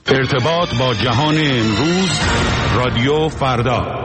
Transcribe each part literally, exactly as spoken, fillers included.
ارتباط با جهان امروز، رادیو فردا.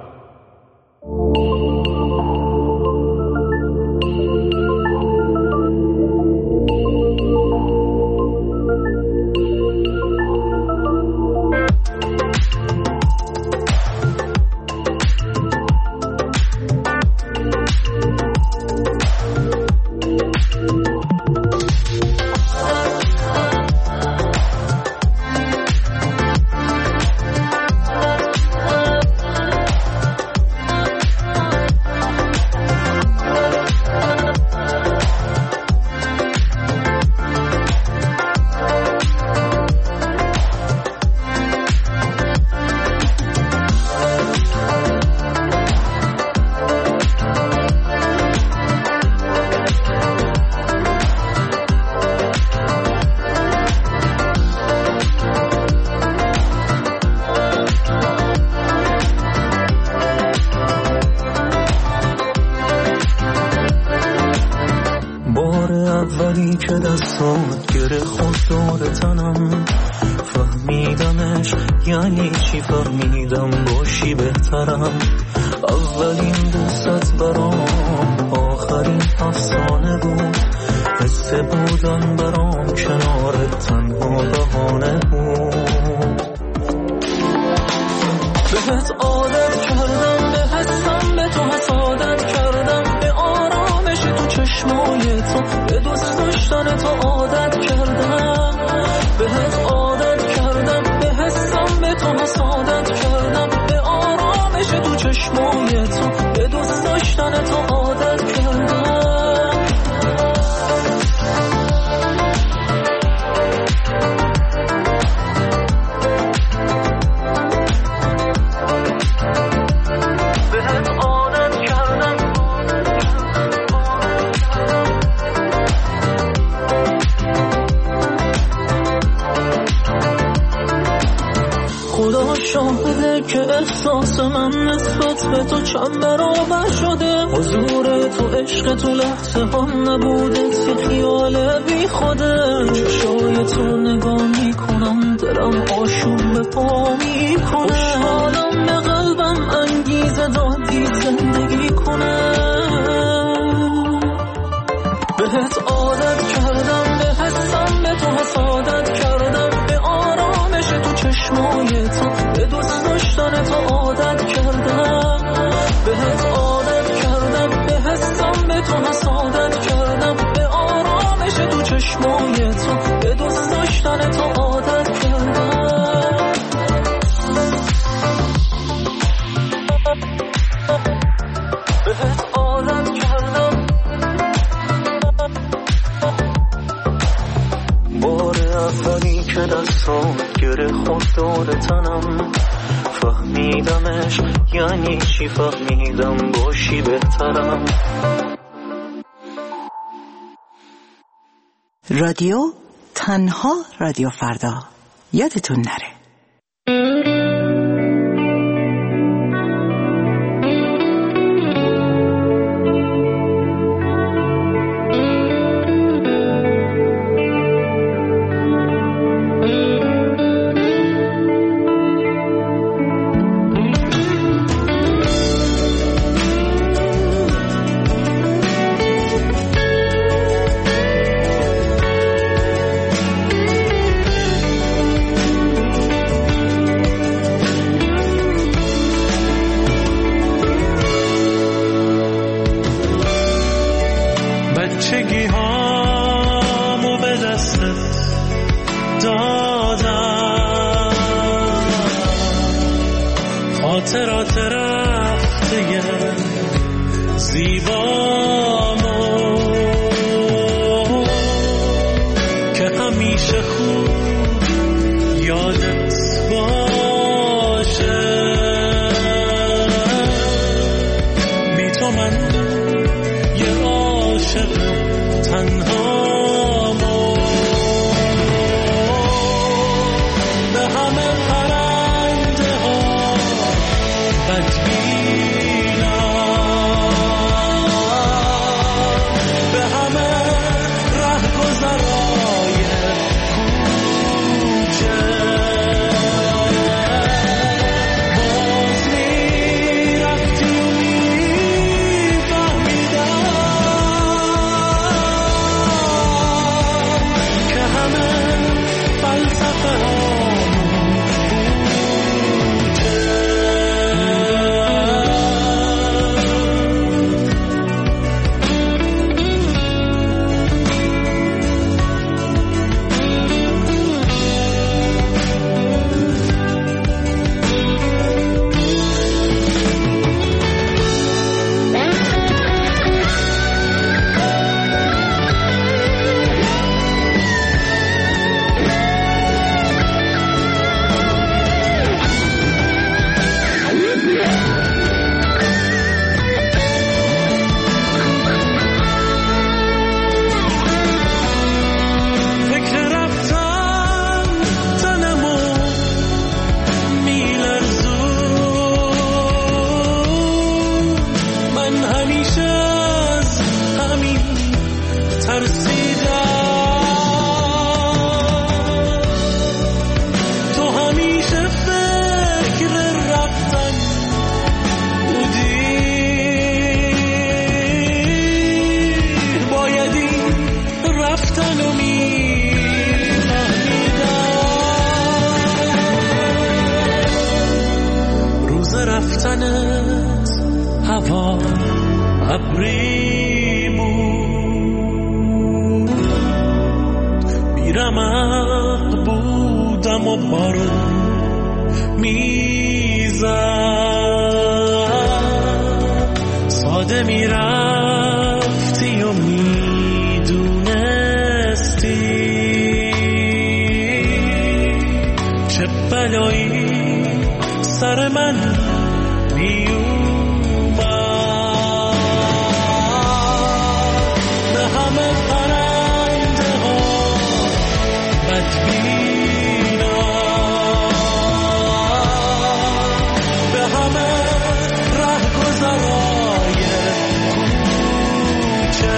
رادیو تنها رادیو فردا، یادتون نره. به همه پرنده ها بد و بارون میزد، ساده میرفتی و میدونستی چه بلایی سر من میومد. به همه پرنده ها بدبینا، به همه رهگذرای کوچه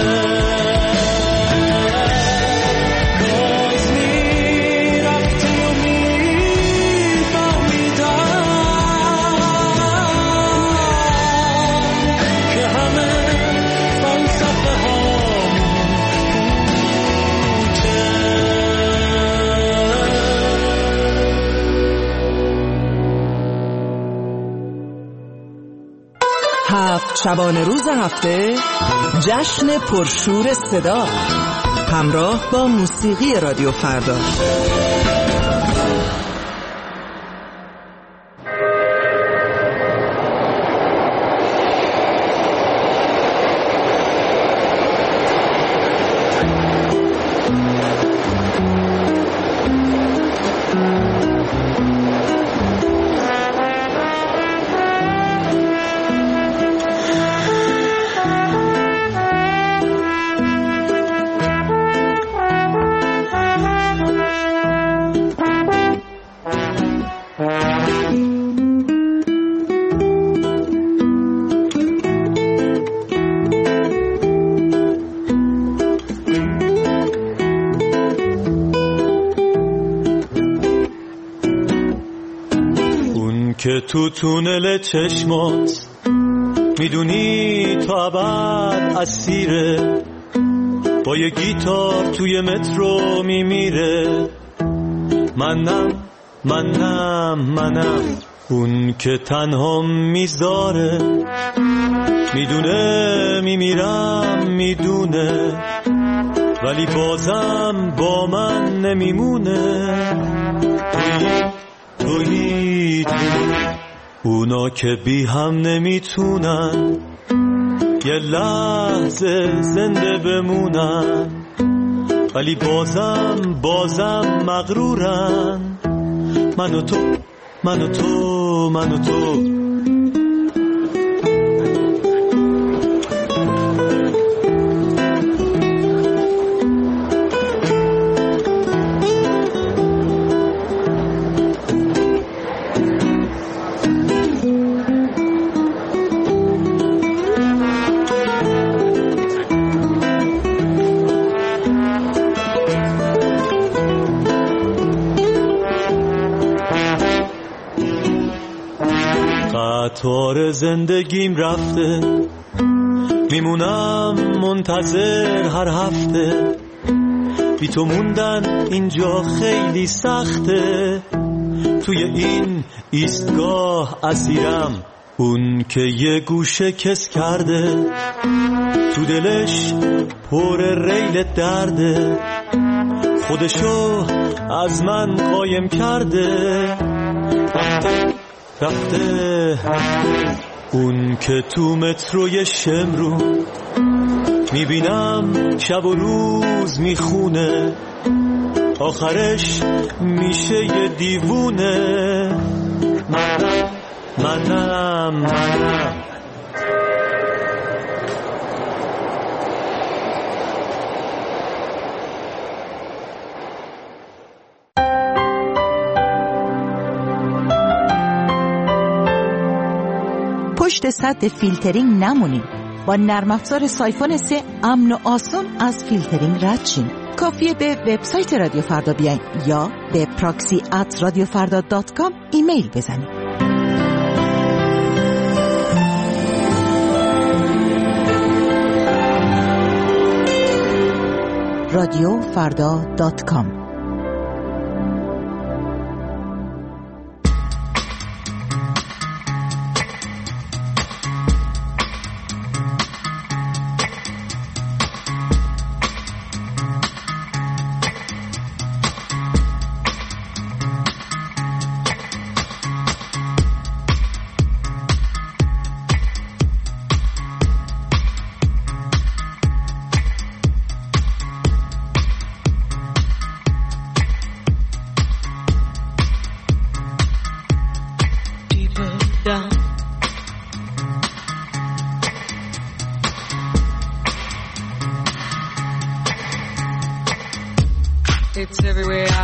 گاز میرفتی و میفهمیدم که همه فلسفه هامون کوچه. هفت شبانه روز هفته جشن پرشور صدا همراه با موسیقی رادیو فردا. که تو تونل چشمات میدونی تا ابد اسیره، با یه گیتار توی مترو میمیره. منم منم منم اون که تنها میذاره، میدونه میمیرم میدونه، ولی بازم با من نمیمونه. تویی تویی اونا که بی هم نمیتونن یه لحظه زنده بمونن، ولی بازم بازم مغرورن. من و تو من و تو من و تو قطار زندگیم رفته، میمونم منتظر هر هفته. بی تو موندن اینجا خیلی سخته، توی این ایستگاه اسیرم. اون که یه گوشه کس کرده، تو دلش پر ریل درده، خودشو از من قایم کرده. رفته رفته اون که تو متروی شمرو میبینم شب و روز میخونه، آخرش میشه یه دیوونه. منم منم منم پشت سد فیلترینگ نمونید. با نرم افزار سایفون سه امن و آسون از فیلترینگ رد شین. کافیه به وبسایت رادیو فردا بیاین یا به پراکسی ات رادیو فردا دات کام ایمیل بزنید. رادیو فردا دات کام.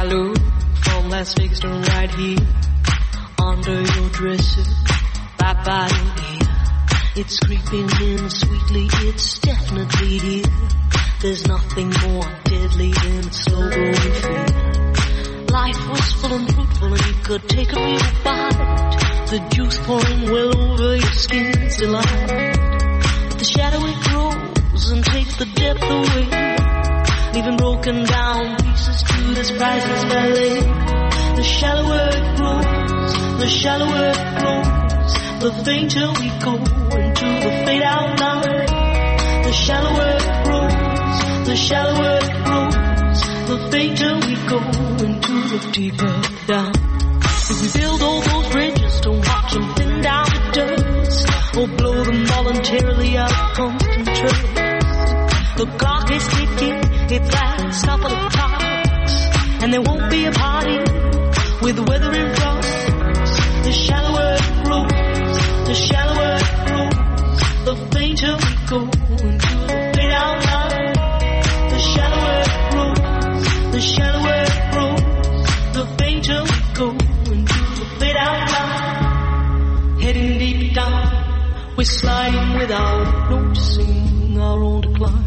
Lou from Las Vegas doing right here under your dresser, right by your ear. It's creeping in sweetly, it's definitely here. There's nothing more deadly than slow growing fear. Life was full and fruitful and you could take a real bite. The juice pouring well over your skin's delight. But the shadow it grows and takes the depth away, leaving broken down pieces to this priceless ballet. The shallower it grows, the shallower it grows, the fainter we go into the fade out line. The shallower it grows, the shallower it grows, the fainter we go into the deeper down. If we build all those bridges, don't watch them thin down to dust, or blow them voluntarily out of constant trust. The clock is ticking, it's last couple of clocks, and there won't be a party with weather in front. The shallower it grows, the shallower it grows, the fainter we go into the fade out line. The shallower it grows, the shallower it grows, the fainter we go into the fade out line. Heading deep down, we're sliding without noticing our own decline.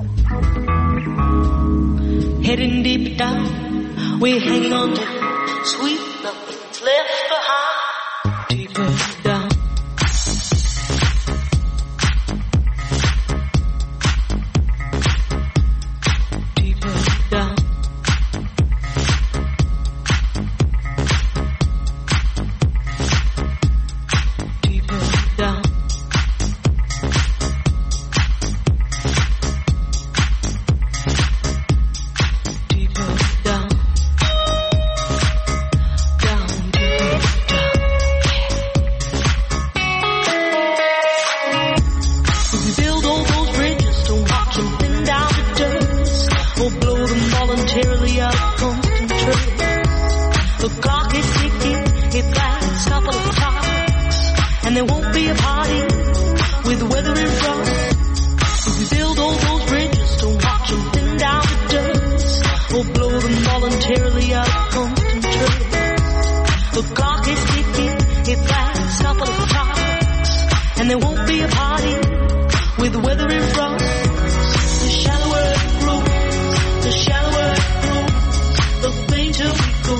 Heading deep down, we're hanging on to sweet nothing's left behind. Deeper down. Deeper down. Deeper down. The clock is ticking, it lasts a couple of clocks, and there won't be a party with weather in front. If we build all those bridges, don't watch them thin down to dust, or blow them voluntarily out of constant trust. The clock is ticking, it lasts a couple of clocks, and there won't be a party with weather in front. The shallower it grows, the shallower it grows, the fainter we go.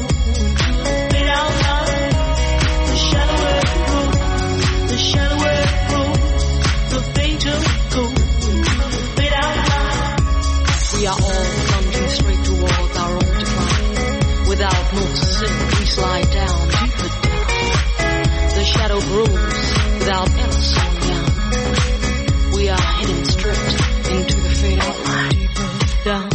We are all plunging straight towards our own decline. Without noticing, we slide down, deeper down. The shadow grows without ever slowing down. We are heading straight into the fade out line. Deeper down.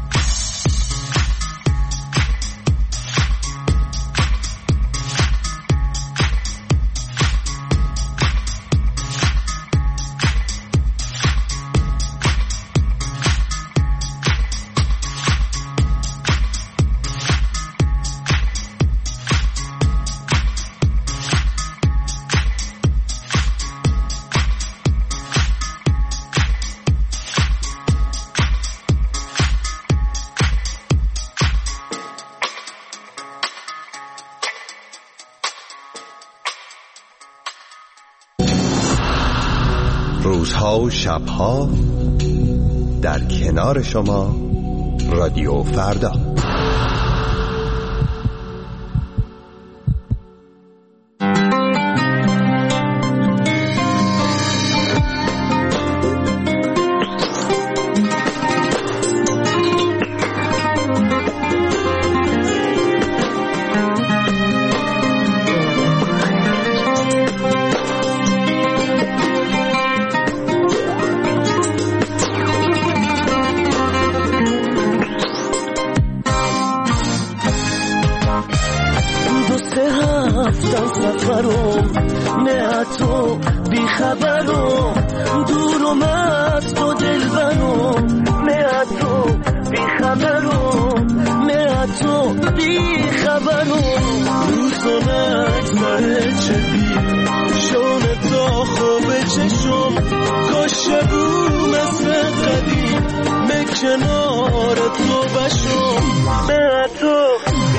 روزها و شبها در کنار شما رادیو فردا. کنار تو بشم، نه تو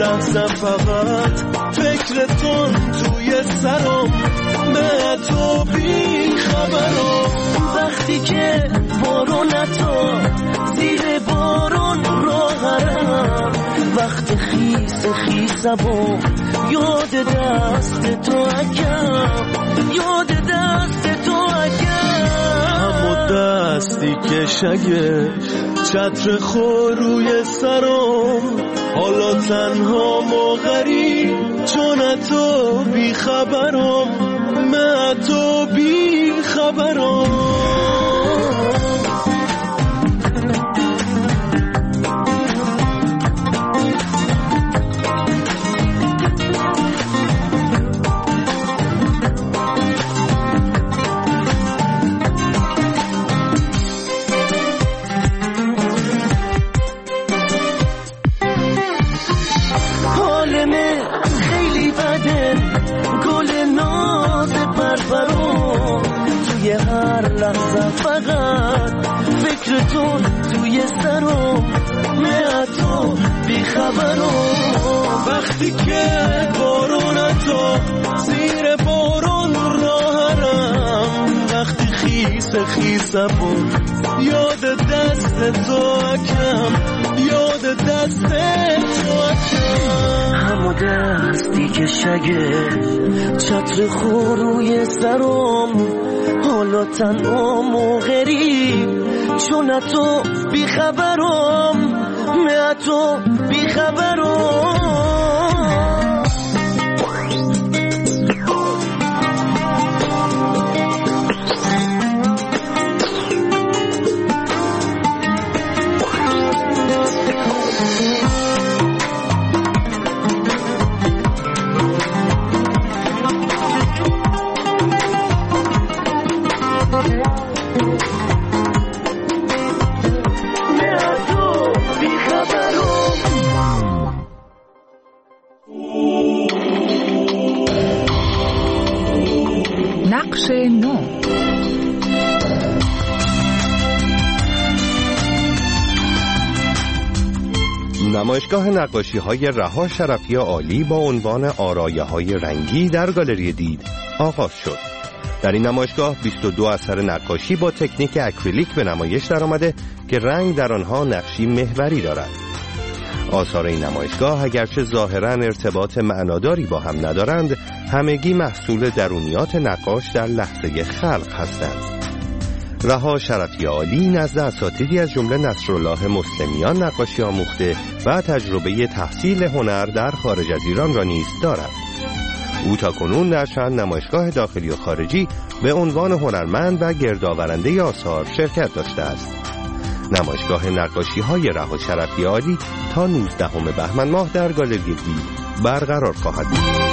لحظه فقط فکرتون توی سرم، به تو بی خبرم. وقتی که بارون تو زیر بارون راهرم، وقت خیس خیسم یاد دست تو اکم، یاد دست تو اکم. همو دستی که شگه چتر خور روی سرم، حالا تنها و غریب چون تو بی خبرم، من تو بی خبرم. فقط فکرتون توی سرم، من تو بیخبرم. وقتی که بارون تو زیر بارون راهرم، وقتی خیس خیسم یاد دست تو اکم، یاد دست تو اکم. همو دستی که شگه چتر خور روی سرم، حالا تنهام و غریب چون تو بیخبرم، من تو بیخبرم. نقش نو. نمایشگاه نقاشی‌های رها شرفی عالی با عنوان آرایه‌های رنگی در گالری دید آغاز شد. در این نمایشگاه بیست و دو اثر نقاشی با تکنیک اکریلیک به نمایش درآمده که رنگ در آنها نقشی محوری دارد. آثار این نمایشگاه اگرچه ظاهراً ارتباط معناداری با هم ندارند، همگی محصول درونیات نقاش در لحظه خلق هستند. رها شرفی عالی نزد اساتیدی از جمله نصرالله مسلمیان نقاشی آموخته و تجربه تحصیل هنر در خارج از ایران را نیز دارد. او تاکنون در چند نمایشگاه داخلی و خارجی به عنوان هنرمند و گردآورنده آثار شرکت داشته است. نمایشگاه نقاشی‌های رها شرفی عالی تا نوزدهم بهمن ماه در گالری دید برقرار خواهد بود.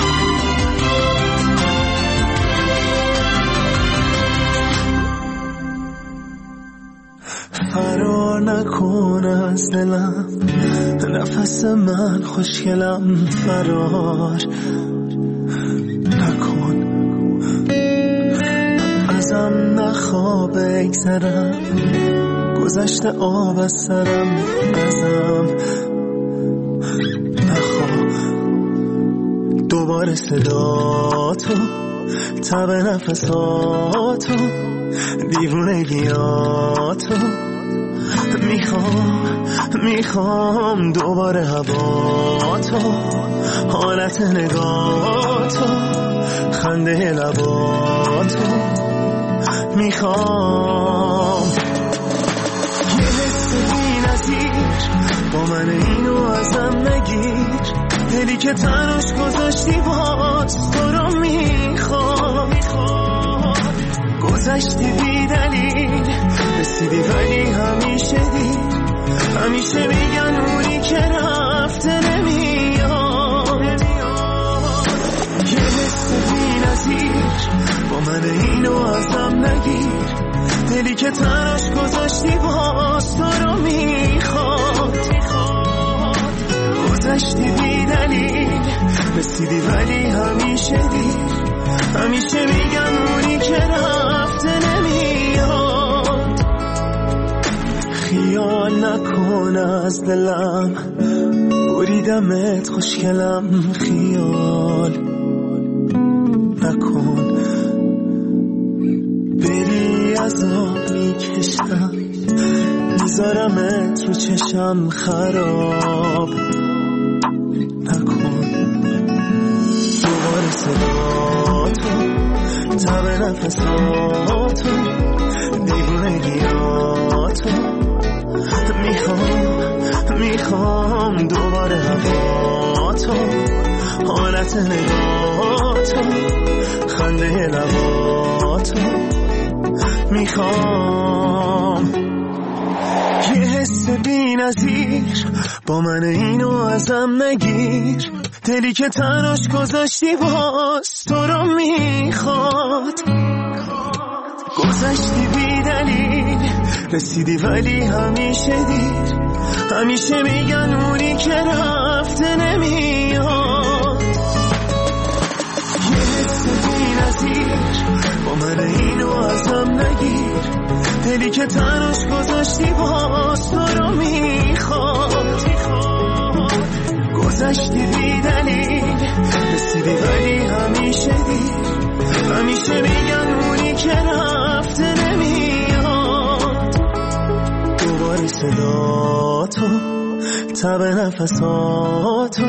فرار نکن از دلم، نفس من خوشگلم، فرار نکن ازم، نخواه بگذرم، گذشت آب از سرم ازم، نخواه دوباره صداتو، تب نفساتو، دیوونگیاتو، میخوام میخوام دوباره هواتو، حالت نگاتو، خنده لباتو، میخوام یه حس بی نظیر با من، اینو ازم نگیر، دلی که تنش گذاشتی باز تو رو میخوام، گذشتی بی دلیل، رسیدی ولی همیشه دیر، همیشه میگن اونی که رفته نمیاد، یه حس بی نظیر با من، اینو ازم نگیر، دلی که تنش گذاشتی باز تو رو میخواد، گذشتی بی دلیل، رسیدی ولی همیشه دیر، همیشه میگن اونی که رفته نمیاد. خیال نکن از دلم، بریدمت خوشگلم خیال نکن، بری عذاب میکشم، میذارمت رو چشم خراب نکن. دوباره صداتو، تب نفساتو، دیوونگیاتو میخوام، میخوام دوباره هواتو، حالت نگاتو، خنده لباتو میخوام. یه حس بی نظیر با من اینو ازم نگیر، دلی که تناش گذاشتی باز تو رو میخواد. گذشتی بی دلیل رسیدی ولی همیشه دیر، همیشه میگن اونی که رفته نمیاد. یه حس بی نظیر با من اینو ازم نگیر، دلی که تناش گذاشتی باز تو رو میخواد. گذشتی بی دلیل رسیدی ولی همیشه دیر، همیشه میگن اونی که رفته نمیاد. دوباره صداتو، تب نفساتو،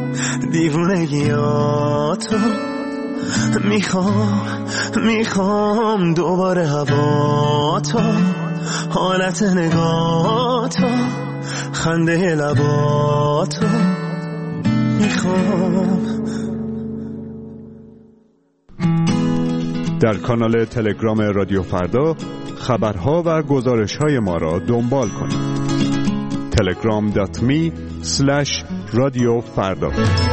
دیوونگیاتو میخوام، میخوام دوباره هواتو، حالت نگاتو، خنده لباتو میخوام. در کانال تلگرام رادیو فردا خبرها و گزارش‌های ما را دنبال کنید. تلگرام دات می اسلش رادیو فردا.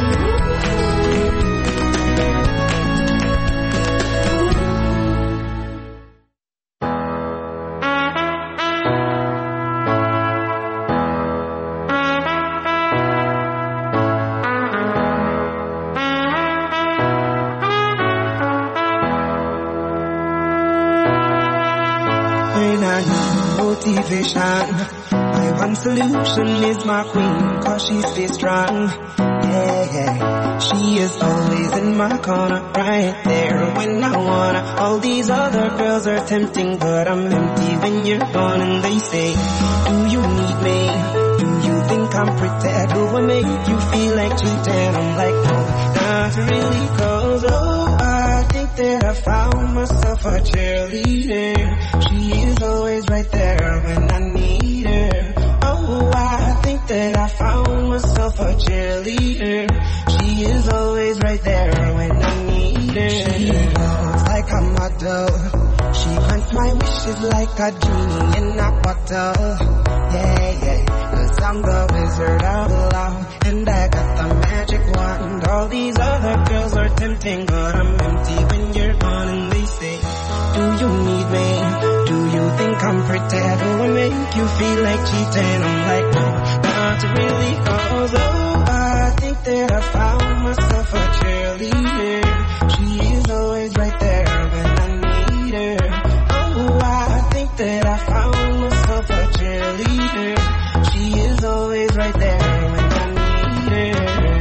Motivation, my one solution is my queen, cause she stays strong, yeah, yeah, she is always in my corner, right there when I wanna. All these other girls are tempting, but I'm empty when you're gone. And they say, do you need me? Do you think I'm pretty? Do I make you feel like cheating? I'm like, no, not really, cause oh, I think that I found myself a cheerleader. She is always right there when I need her. Oh, I think that I found myself a cheerleader. She is always right there when I need her. She looks like a model. She grants my wishes like a genie in a bottle. Yeah, yeah, 'cause I'm the wizard of love, and I got the magic wand. All these other girls are tempting, but I'm empty when you're gone. And they say, do you need me? Do you think I'm pretty? Do I make you feel like cheating? I'm like, no, not really, cause oh, I think that I found myself a cheerleader. She is always right there when I need her. Oh, I think that I found myself a cheerleader. She is always right there when I need her.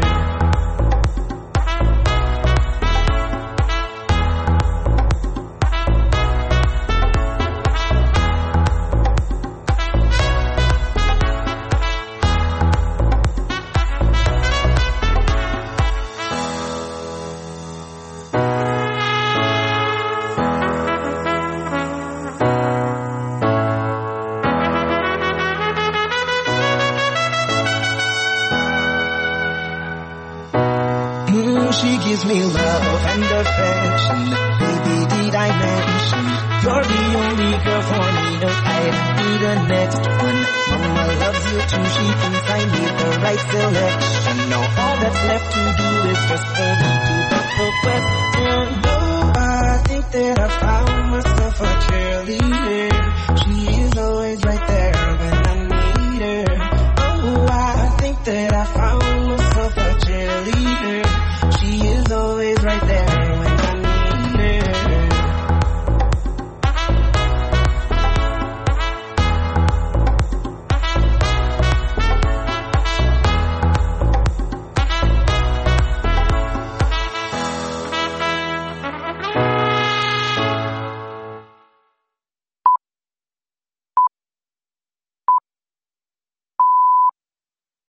She gives me love and affection. Baby, did I mention you're the only girl for me? No, I don't need a next one. Mama loves you too. She thinks I need the right selection.